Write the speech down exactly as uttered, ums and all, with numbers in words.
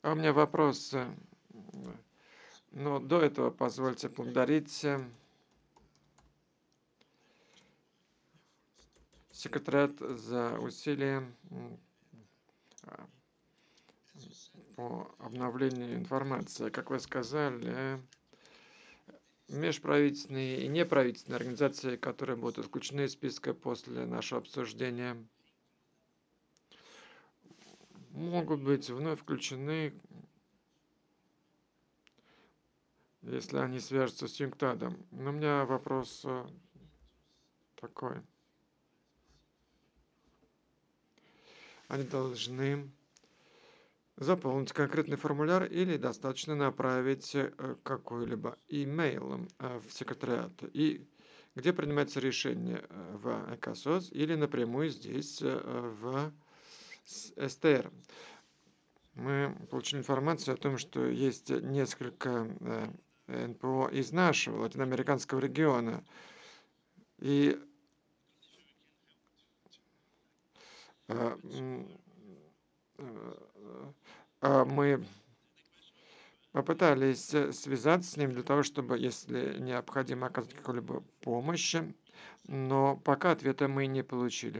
А у меня вопрос, э, но до этого позвольте поблагодарить э, секретариат за усилия м, а, по обновлению информации. Как вы сказали, межправительственные и неправительственные организации, которые будут исключены из списка после нашего обсуждения, могут быть вновь включены, если они свяжутся с Юнктадом. Но у меня вопрос э, такой. Они должны заполнить конкретный формуляр или достаточно направить э, какой-либо имейл э, в секретариат, и где принимается решение э, в ЭКОСОС или напрямую здесь э, в с- СТР. Мы получили информацию о том, что есть несколько э, эн пэ о из нашего латиноамериканского региона, и э, м, э, э, мы попытались э, связаться с ним для того, чтобы, если необходимо, оказать какую-либо помощь, но пока ответа мы не получили.